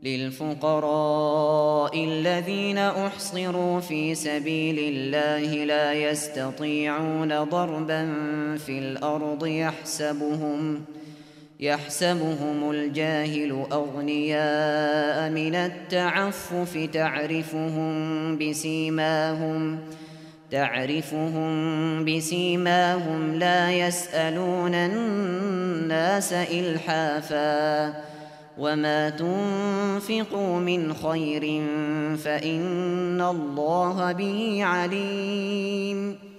للفقراء الذين أحصروا في سبيل الله لا يستطيعون ضربا في الأرض يحسبهم الجاهل أغنياء من التعفف تعرفهم بسيماهم لا يسألون الناس إلحافا وما تنفقوا من خير فإن الله به عليم